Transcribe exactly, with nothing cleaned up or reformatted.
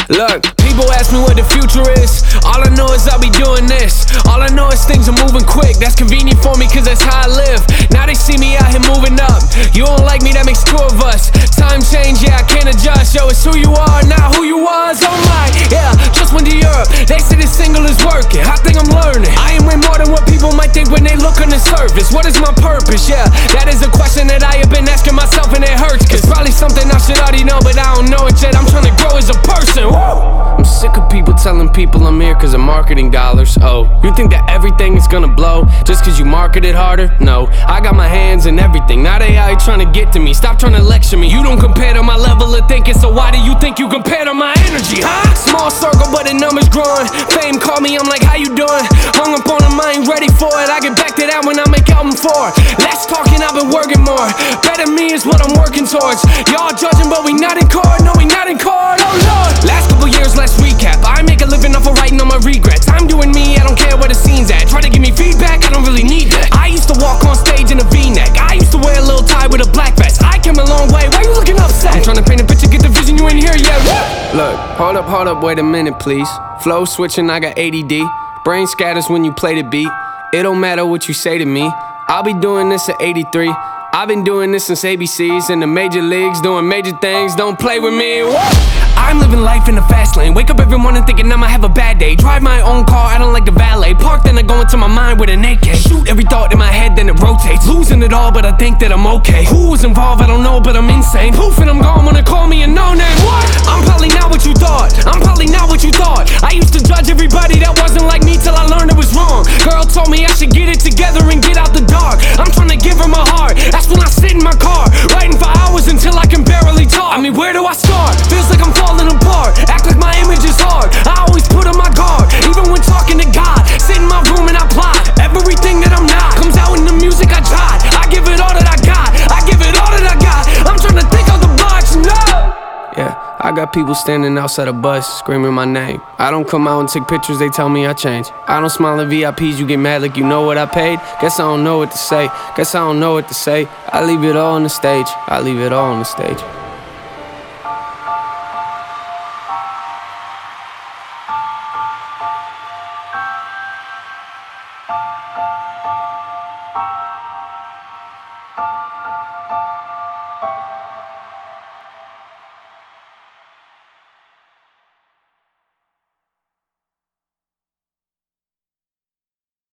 Look, people ask me what the future is. All I know is I'll be doing this. All I know is things are moving quick. That's convenient for me cause that's how I live. Now they see me out here moving up. You don't like me, that makes two of us. Time change, yeah, I can't adjust. Yo, it's who you are, not who you was. Oh my, yeah, just went to Europe. They say this single is working. I think I'm learning. I am way more than what people might think when they look on the surface. What is my purpose? Yeah, that is a question that I have been asking myself and it hurts. Cause probably something I should already know, but I don't know it yet. I'm trying to grow as a person. Whoa. I'm sick of people telling people I'm here cause of marketing dollars. Oh, you think that everything is gonna blow just cause you market it harder? No, I got my hands in everything. Now they out here trying to get to me. Stop trying to lecture me. You don't compare to my level of thinking, so why do you think you compare to my energy, huh? Small circle but the numbers growing. Fame call me, I'm like, how you doing? Hung up on them, I ain't ready for it. I get back to that when I make album four. Less talking, I've been working more. Better me is what I'm working towards. Y'all judging but we not in court. No, we not in court, oh lord. Last couple years, let's recap. I make a living off of writing on my regrets. I'm doing me, I don't care where the scene's at. Try to give me feedback, I don't really need that. I used to walk on stage in a V-neck. I used to wear a little tie with a black vest. I came a long way, why you looking upset? I'm trying to paint a picture, get the vision, you ain't here yet. Look, hold up, hold up, wait a minute please. Flow switching, I got A D D. Brain scatters when you play the beat. It don't matter what you say to me. I'll be doing this at eighty-three. I've been doing this since A B Cs in the major leagues, doing major things, don't play with me. Woo! I'm living life in the fast lane. Wake up every morning thinking I'ma have a bad day. Drive my own car, I don't like the valet. Park, then I go into my mind with an A K. Shoot every thought in my head, then it rotates. Losing it all, but I think that I'm okay. Who was involved, I don't know, but I'm insane. Poof, and I'm gone when they call me a no-name. What? I'm probably not what you thought. I'm probably not what you thought. I used to judge everybody that wasn't like me till I learned it was wrong. Girl told me I should get it together and get out the dark. I'm trying to give her my heart. That's when I sit in my car, writing for hours until I can barely talk. I mean, where do I start? Feels like I'm falling apart. Act like my image is hard. I always put on my guard, even when talking to God. Sit in my room and I plot. Everything that I'm not comes out in the music I tried. I give it all that I got. I give it all that I got. I'm trying to think of the box, no. Yeah, I got people standing outside a bus screaming my name. I don't come out and take pictures, they tell me I changed. I don't smile at V I Ps, you get mad like you know what I paid. Guess I don't know what to say. Guess I don't know what to say. I leave it all on the stage. I leave it all on the stage.